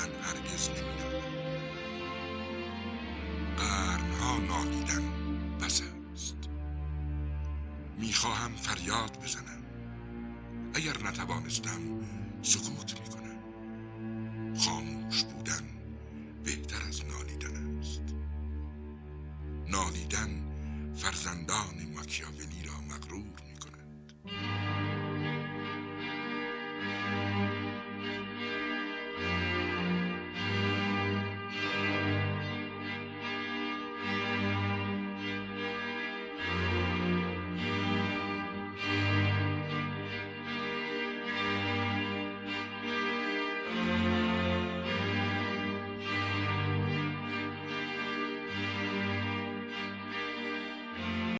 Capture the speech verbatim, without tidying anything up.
من هرگز نمی‌نالم. قرنها نالیدن بس است. میخواهم فریاد بزنم، اگر نتوانستم سکوت میکنم. خاموش بودن بهتر از نالیدن است. نالیدن فرزندان ماکیاولی را مغرور می